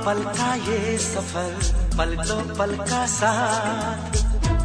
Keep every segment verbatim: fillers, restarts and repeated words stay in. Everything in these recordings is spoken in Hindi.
पल का ये सफर, पल दो पल का साथ,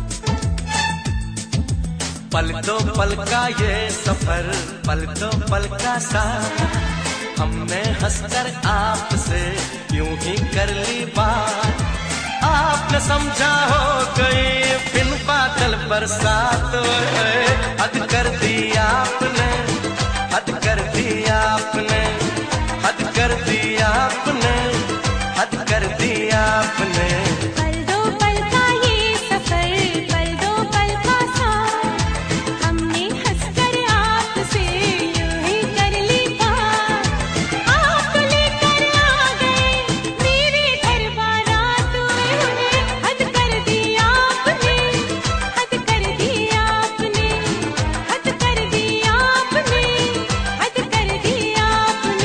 पल दो पल का ये सफर, पल दो पल का साथ। हमने हंसकर आपसे यूं ही कर ली बात, आपने समझा हो गई बिन बादल बरसात। हद कर दी आपने, हद कर दी आपने, हद कर दी आपने, हद कर दी आपने। पल दो पल का ये सफर, पल दो पल का साथ, हमने हंसकर आपसे यूं ही कर ली बात। आप लेकर आ गए मेरे घर बारात में, हद कर दी आपने, हद कर दी आपने, हद कर दी आपने, हद कर दी आपने।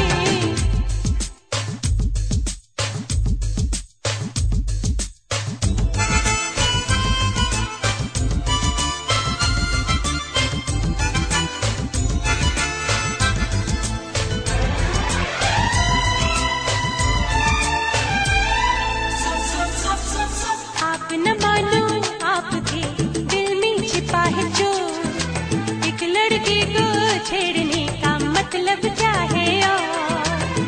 आप न मानो आपके दिल में छिपा है चोर, एक लड़के को छेड़ने का मतलब क्या है और।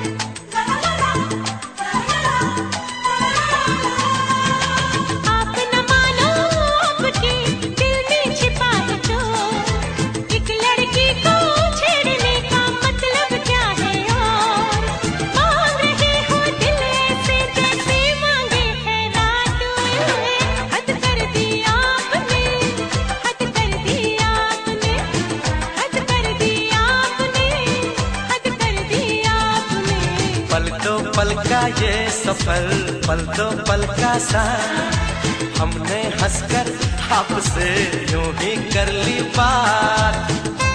आप न मानो आपके दिल में छिपा है चोर, एक लड़के को छेड़ने का मतलब क्या है और। मांग रहे हो दिल ऐसे जैसे मांगे है रात में, हद कर दी आपने, हद कर दी आपने, हद कर दी आपने, हद कर दी आपने। पल दो पल का ये सफर, पल दो पल का साथ, हमने हंसकर आपसे यूं ही कर ली बात।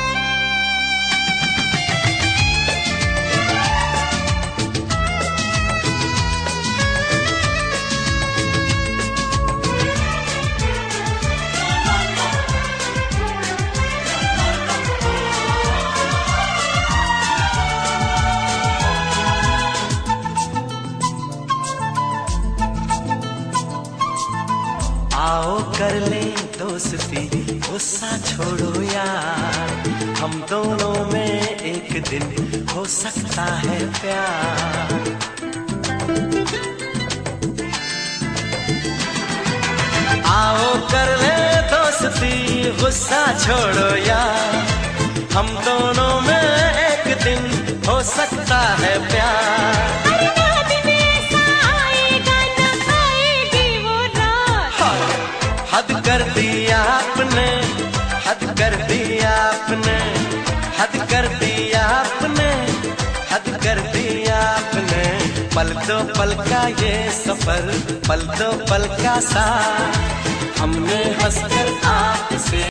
आओ कर ले दोस्ती, गुस्सा छोड़ो यार, हम दोनों में एक दिन हो सकता है प्यार। आओ कर ले दोस्ती, गुस्सा छोड़ो यार, हम दोनों में एक दिन हो सकता है प्यार। अरे ना दिन ऐसा आएगा ना आएगी वो रात। हद कर दी आपने, हद कर दी आपने, हद कर दी आपने, हद कर दी आपने। पल दो पल का ये सफर, पल दो पल का साथ, हमने हंसकर आपसे